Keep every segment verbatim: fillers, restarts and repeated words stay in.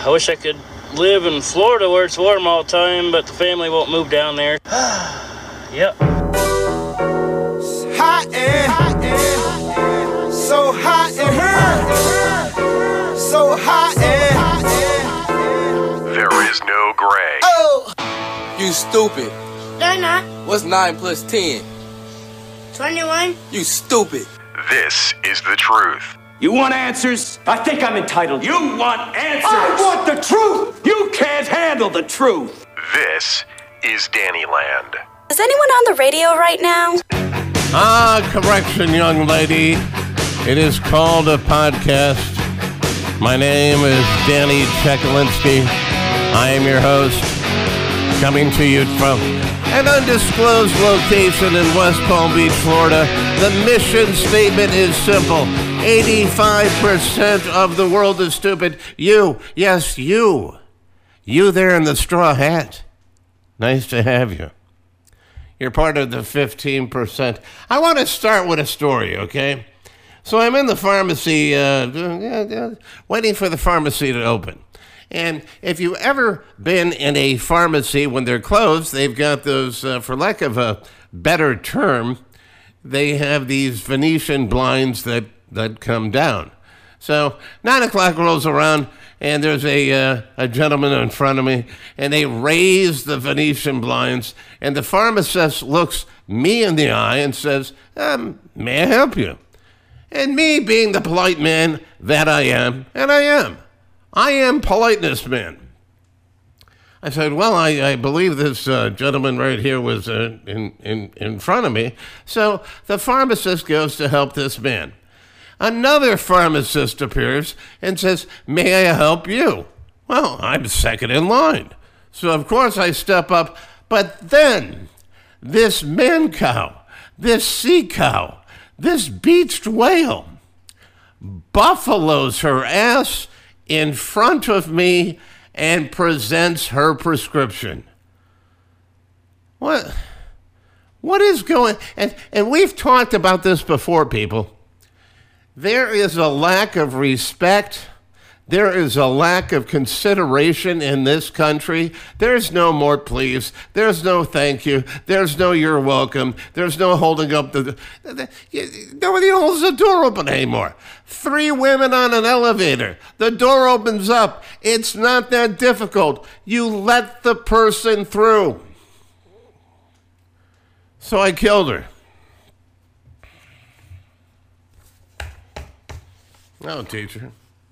I wish I could live in Florida where it's warm all the time, but the family won't move down there. Yep. Hot and so hot and so hot and there is no gray. Oh, you stupid. They're not. What's nine plus ten? twenty-one. You stupid. This is the truth. You want answers? I think I'm entitled. You want answers? I want the truth! You can't handle the truth! This is Danny Land. Is anyone on the radio right now? Ah, correction, young lady. It is called a podcast. My name is Danny Chekalinsky. I am your host, coming to you from an undisclosed location in West Palm Beach, Florida. The mission statement is simple. eighty-five percent of the world is stupid. You, yes, you. You there in the straw hat. Nice to have you. You're part of the fifteen percent. I want to start with a story, okay? So I'm in the pharmacy, uh, waiting for the pharmacy to open. And if you've ever been in a pharmacy when they're closed, they've got those, uh, for lack of a better term, they have these Venetian blinds that, that come down. So nine o'clock rolls around, and there's a uh, a gentleman in front of me, and they raise the Venetian blinds, and the pharmacist looks me in the eye and says, um, may I help you? And me being the polite man that I am, and I am, I am politeness man. I said, well, I, I believe this uh, gentleman right here was uh, in, in, in front of me. So the pharmacist goes to help this man. Another pharmacist appears and says, may I help you? Well, I'm second in line. So, of course, I step up. But then this man cow, this sea cow, this beached whale buffaloes her ass in front of me and presents her prescription. What? What is going... And, and we've talked about this before, people. There is a lack of respect. There is a lack of consideration in this country. There's no more please. There's no thank you. There's no you're welcome. There's no holding up the... the nobody holds the door open anymore. Three women on an elevator. The door opens up. It's not that difficult. You let the person through. So I killed her. Oh, teacher.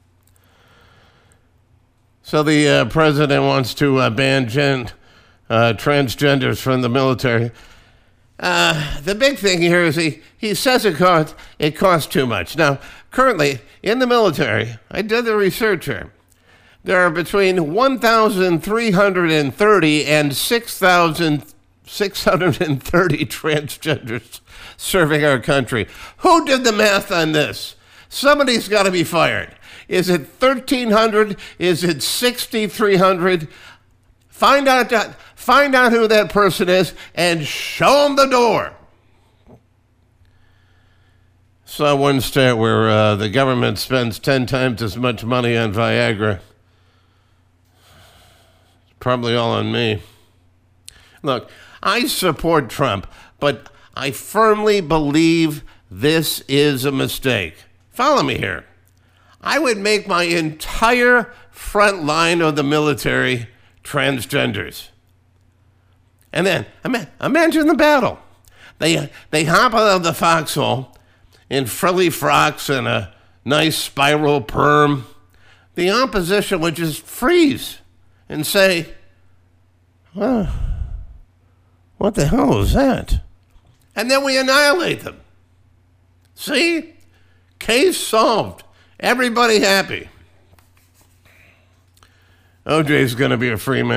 So the uh, president wants to uh, ban gen, uh, transgenders from the military. Uh, the big thing here is he, he says it costs, it costs too much. Now, currently, in the military, I did the research here, there are between one thousand three hundred thirty and six thousand six hundred thirty transgenders serving our country. Who did the math on this? Somebody's got to be fired. Is it thirteen hundred? Is it sixty-three hundred? Find out that, find out who that person is and show them the door. Saw one stat where uh, the government spends ten times as much money on Viagra. It's probably all on me. Look, I support Trump, but I firmly believe this is a mistake. Follow me here. I would make my entire front line of the military transgenders. And then, imagine the battle. They, they hop out of the foxhole in frilly frocks and a nice spiral perm. The opposition would just freeze and say, well, what the hell is that? And then we annihilate them. See? Case solved. Everybody happy. O J's going to be a free man.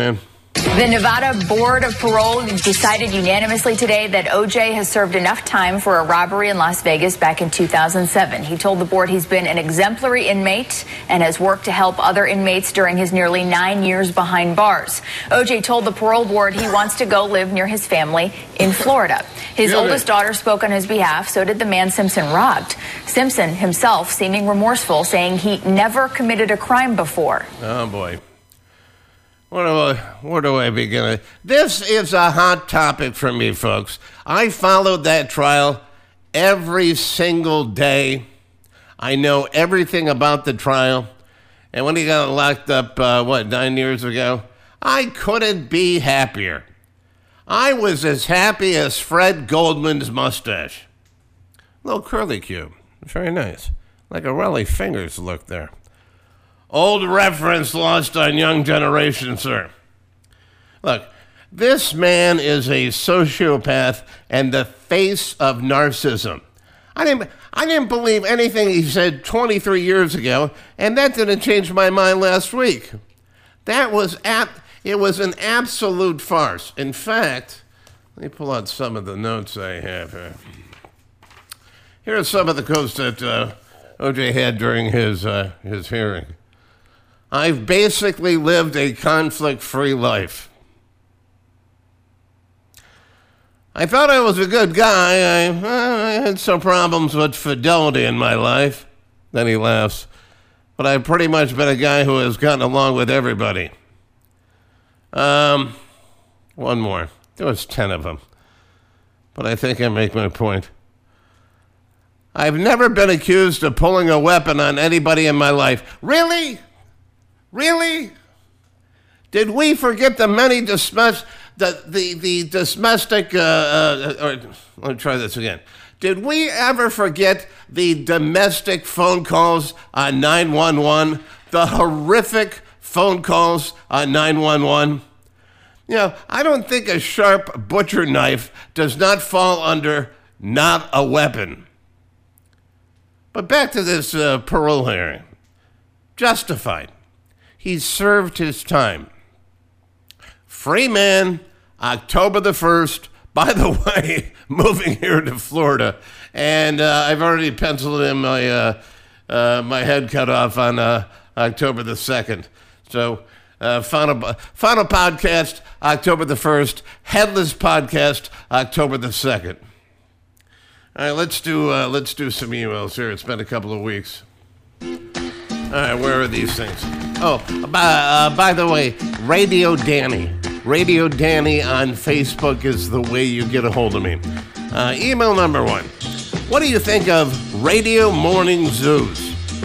The Nevada Board of Parole decided unanimously today that O J has served enough time for a robbery in Las Vegas back in two thousand seven. He told the board he's been an exemplary inmate and has worked to help other inmates during his nearly nine years behind bars. O J told the parole board he wants to go live near his family in Florida. His Really? oldest daughter spoke on his behalf, so did the man Simpson robbed. Simpson himself seeming remorseful, saying he never committed a crime before. Oh, boy. Where do I, where do I begin? This is a hot topic for me, folks. I followed that trial every single day. I know everything about the trial. And when he got locked up, uh, what, nine years ago, I couldn't be happier. I was as happy as Fred Goldman's mustache. Little curly cube. Very nice. Like a Raleigh Fingers look there. Old reference lost on young generation, sir. Look, this man is a sociopath and the face of narcissism. I didn't, I didn't believe anything he said twenty-three years ago, and that didn't change my mind last week. That was ap- it was an absolute farce. In fact, let me pull out some of the notes I have here. Here are some of the quotes that uh, O J had during his uh, his hearing. I've basically lived a conflict-free life. I thought I was a good guy. I, I had some problems with fidelity in my life. Then he laughs. But I've pretty much been a guy who has gotten along with everybody. Um, one more. There was ten of them. But I think I make my point. I've never been accused of pulling a weapon on anybody in my life. Really? Really? Did we forget the many dismiss the the the domestic? Uh, uh, or let me try this again. Did we ever forget the domestic phone calls on nine one one? The horrific phone calls on nine one one. You know, I don't think a sharp butcher knife does not fall under not a weapon. But back to this uh, parole hearing. Justified. He served his time. Free man, October the first. By the way, moving here to Florida. And uh, I've already penciled in my, uh, uh, my head cut off on uh, October the second. So, uh, final, final podcast, October the first. Headless podcast, October the second. All right, let's do, uh, let's do some emails here. It's been a couple of weeks. All right, where are these things? Oh, by, uh, by the way, Radio Danny. Radio Danny on Facebook is the way you get a hold of me. Uh, email number one. What do you think of Radio Morning Zoos?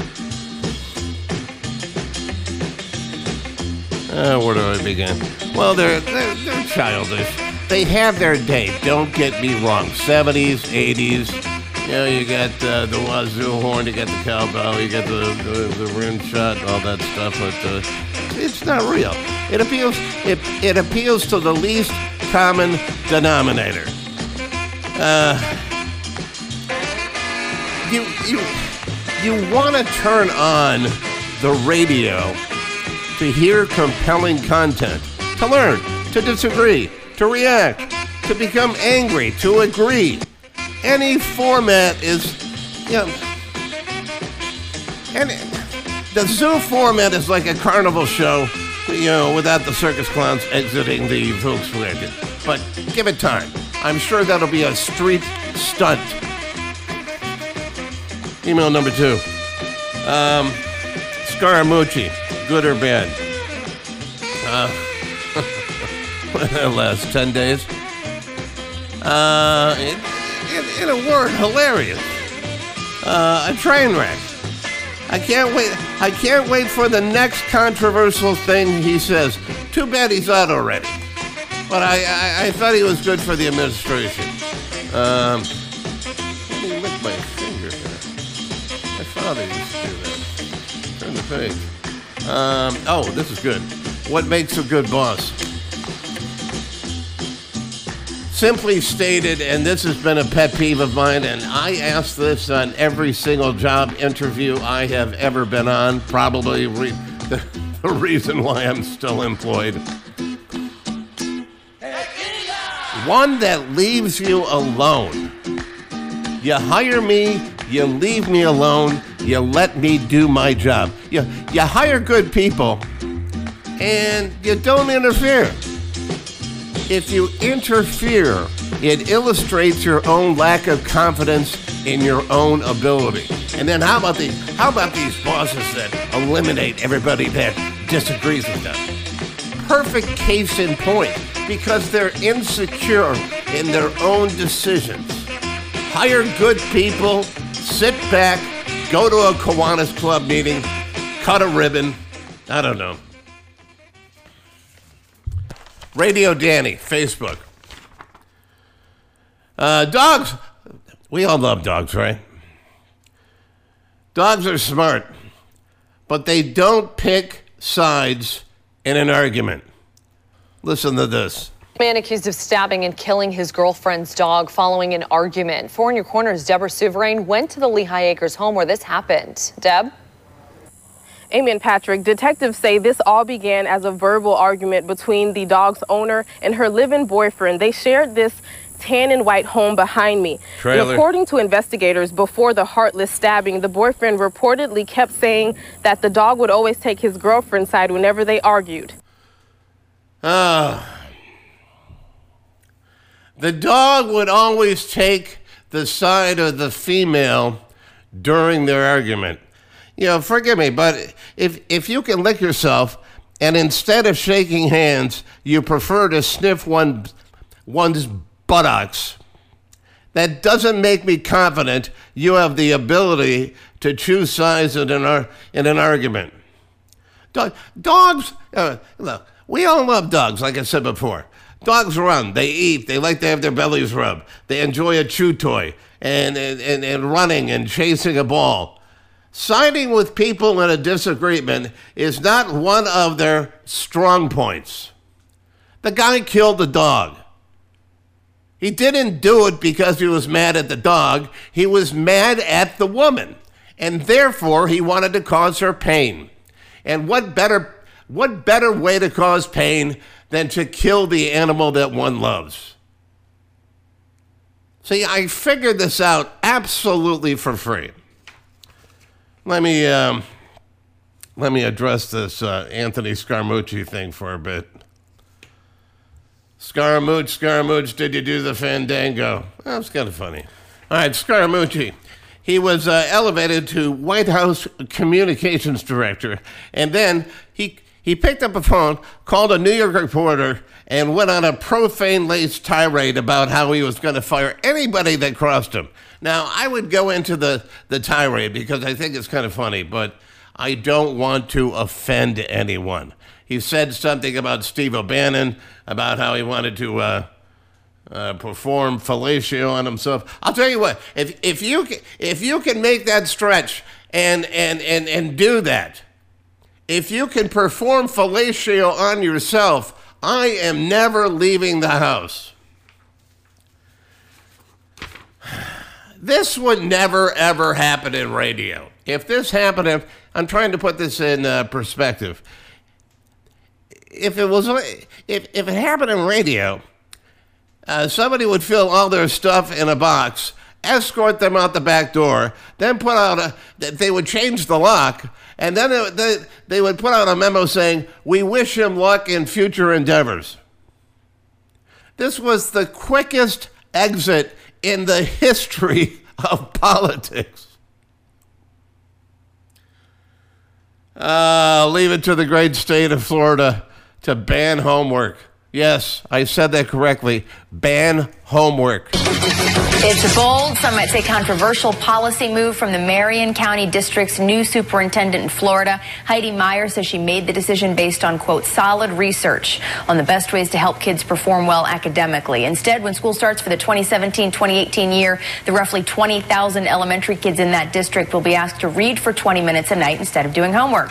Uh, where do I begin? Well, they're, they're, they're childish. They have their day, don't get me wrong. seventies, eighties. You know, you got uh, the wazoo horn, you got the cowbell, you got the, the, the rim shot, all that stuff, but uh, it's not real. It appeals it, it appeals to the least common denominator. Uh, you you you want to turn on the radio to hear compelling content, to learn, to disagree, to react, to become angry, to agree. Any format is, you know, and the zoo format is like a carnival show, you know, without the circus clowns exiting the Volkswagen. But give it time. I'm sure that'll be a street stunt. Email number two. Um, Scaramucci, good or bad? Uh, last ten days. Uh, it, In, in a word, hilarious. Uh, a train wreck. I can't wait. I can't wait for the next controversial thing he says. Too bad he's out already. But I, I, I thought he was good for the administration. Um, let me lick my finger here. My father used to do that. Turn the page. Um, oh, this is good. What makes a good boss? Simply stated, and this has been a pet peeve of mine, and I ask this on every single job interview I have ever been on, probably re- the, the reason why I'm still employed. one that leaves you alone. You hire me, you leave me alone, you let me do my job. You, you hire good people, and you don't interfere. If you interfere, it illustrates your own lack of confidence in your own ability. And then how about the how about these bosses that eliminate everybody that disagrees with them? Perfect case in point, because they're insecure in their own decisions. Hire good people, sit back, go to a Kiwanis Club meeting, cut a ribbon. I don't know. Radio Danny, Facebook. Uh, dogs, we all love dogs, right? Dogs are smart, but they don't pick sides in an argument. Listen to this. Man accused of stabbing and killing his girlfriend's dog following an argument. Four in Your Corner's Deborah Souverain went to the Lehigh Acres home where this happened. Deb? Amen, Patrick. Detectives say this all began as a verbal argument between the dog's owner and her live-in boyfriend. They shared this tan and white home behind me. And according to investigators, before the heartless stabbing, the boyfriend reportedly kept saying that the dog would always take his girlfriend's side whenever they argued. Ah. The dog would always take the side of the female during their argument. You know, forgive me, but if if you can lick yourself and instead of shaking hands, you prefer to sniff one one's buttocks, that doesn't make me confident you have the ability to choose sides in an, in an argument. Dog, dogs, uh, look, we all love dogs, like I said before. Dogs run, they eat, they like to have their bellies rubbed. They enjoy a chew toy and, and, and running and chasing a ball. Siding with people in a disagreement is not one of their strong points. The guy killed the dog. He didn't do it because he was mad at the dog. He was mad at the woman, and therefore he wanted to cause her pain. And what better, what better way to cause pain than to kill the animal that one loves? See, I figured this out absolutely for free. Let me um, let me address this uh, Anthony Scaramucci thing for a bit. Scaramouche, Scaramouche, did you do the fandango? That was kind of funny. All right, Scaramucci. He was uh, elevated to White House Communications Director, and then he he picked up a phone, called a New York reporter, and went on a profane-laced tirade about how he was going to fire anybody that crossed him. Now, I would go into the, the tirade because I think it's kind of funny, but I don't want to offend anyone. He said something about Steve O'Bannon, about how he wanted to uh, uh, perform fellatio on himself. I'll tell you what, if if you can, if you can make that stretch and and and and do that, if you can perform fellatio on yourself, I am never leaving the house. This would never, ever happen in radio. If this happened, if, I'm trying to put this in uh, perspective. If it was, if, if it happened in radio, uh, somebody would fill all their stuff in a box, escort them out the back door, then put out a, they would change the lock, and then it, they, they would put out a memo saying, "We wish him luck in future endeavors." This was the quickest exit in the history of politics. Uh, leave it to the great state of Florida to ban homework. Yes, I said that correctly. Ban homework. It's a bold, some might say controversial policy move from the Marion County District's new superintendent in Florida. Heidi Meyer says she made the decision based on, quote, solid research on the best ways to help kids perform well academically. Instead, when school starts for the twenty seventeen twenty eighteen year, the roughly twenty thousand elementary kids in that district will be asked to read for twenty minutes a night instead of doing homework.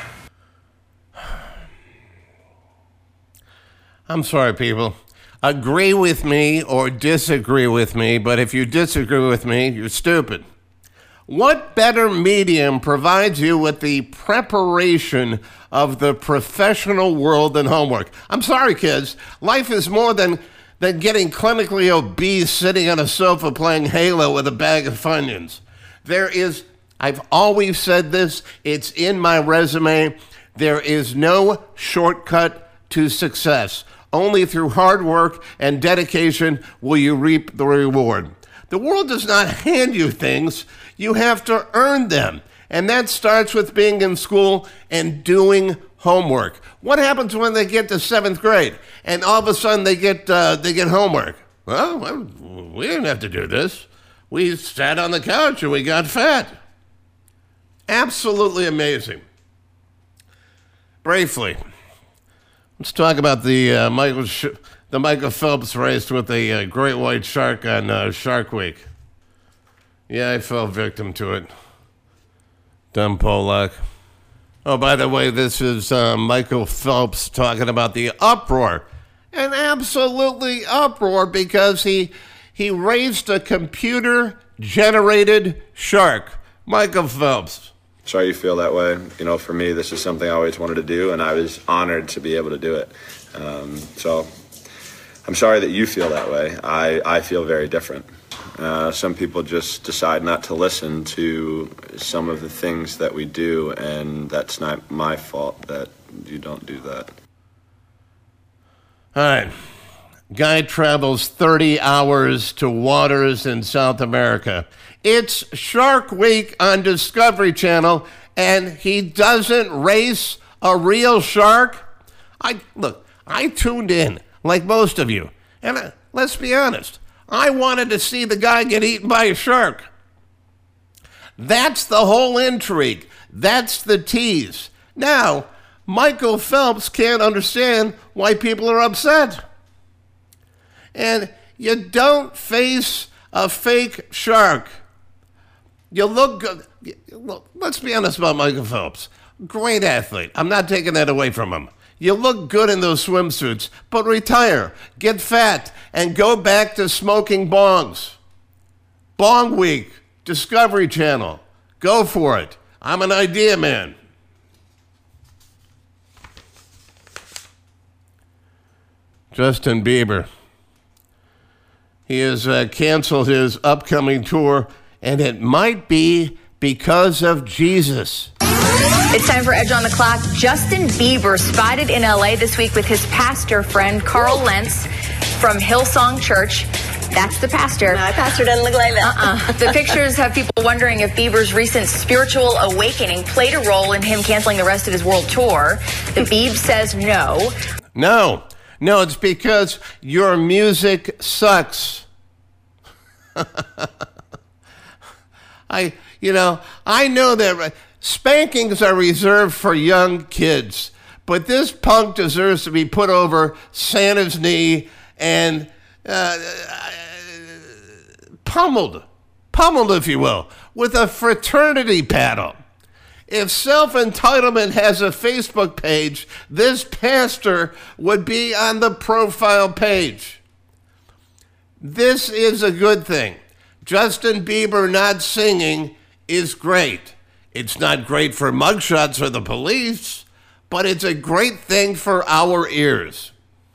I'm sorry, people. Agree with me or disagree with me, but if you disagree with me, you're stupid. What better medium provides you with the preparation of the professional world than homework? I'm sorry, kids. Life is more than than getting clinically obese sitting on a sofa playing Halo with a bag of Funyuns. There is, I've always said this, it's in my resume, there is no shortcut to success. Only through hard work and dedication will you reap the reward. The world does not hand you things, you have to earn them. And that starts with being in school and doing homework. What happens when they get to seventh grade and all of a sudden they get uh, they get homework? Well, we didn't have to do this. We sat on the couch and we got fat. Absolutely amazing. Briefly, let's talk about the uh, Michael Sh- the Michael Phelps race with the uh, great white shark on uh, Shark Week. Yeah, I fell victim to it. Dumb Pollock. Oh, by the way, this is uh, Michael Phelps talking about the uproar. An absolutely uproar because he he raised a computer-generated shark. Michael Phelps. Sorry you feel that way. You know, for me, this is something I always wanted to do, and I was honored to be able to do it. Um, so I'm sorry that you feel that way. I, I feel very different. Uh, some people just decide not to listen to some of the things that we do, and that's not my fault that you don't do that. All right. Guy travels thirty hours to waters in South America. It's Shark Week on Discovery Channel, and he doesn't race a real shark? I look, I tuned in, like most of you, and uh, let's be honest, I wanted to see the guy get eaten by a shark. That's the whole intrigue. That's the tease. Now, Michael Phelps can't understand why people are upset. And you don't face a fake shark. You look good. Look, let's be honest about Michael Phelps. Great athlete. I'm not taking that away from him. You look good in those swimsuits, but retire, get fat, and go back to smoking bongs. Bong Week, Discovery Channel. Go for it. I'm an idea man. Justin Bieber. He has uh, canceled his upcoming tour, and it might be because of Jesus. It's time for Edge on the Clock. Justin Bieber spotted in L A this week with his pastor friend, Carl Lentz, from Hillsong Church. That's the pastor. My pastor doesn't look like that. Uh-uh. The pictures have people wondering if Bieber's recent spiritual awakening played a role in him canceling the rest of his world tour. The Bieb says no. No. No, it's because your music sucks. I, you know, I know that spankings are reserved for young kids, but this punk deserves to be put over Santa's knee and uh, pummeled, pummeled, if you will, with a fraternity paddle. If self-entitlement has a Facebook page, this pastor would be on the profile page. This is a good thing. Justin Bieber not singing is great. It's not great for mugshots or the police, but it's a great thing for our ears.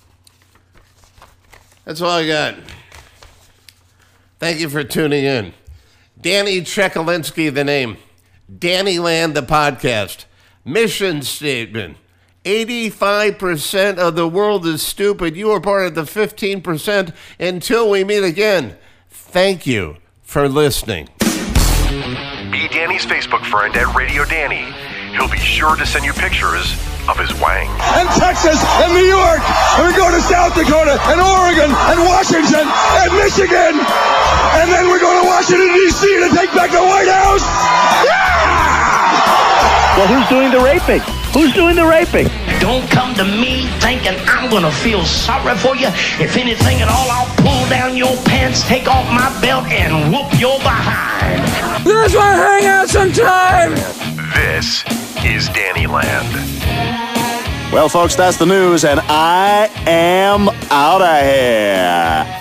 That's all I got. Thank you for tuning in. Danny Chekalinsky, the name. Dannyland, the podcast. Mission statement. eighty-five percent of the world is stupid. You are part of the fifteen percent. Until we meet again, thank you for listening. Be Danny's Facebook friend at Radio Danny. He'll be sure to send you pictures of his wang. And Texas, and New York, and we go to South Dakota, and Oregon, and Washington, and Michigan, and then we're going to Washington, D C to take back the White House. Yeah! Well, who's doing the raping? Who's doing the raping? Don't come to me thinking I'm going to feel sorry for you. If anything at all, I'll pull down your pants, take off my belt, and whoop your behind. Let's hang out sometime. This is Dannyland. Well, folks, that's the news, and I am out of here.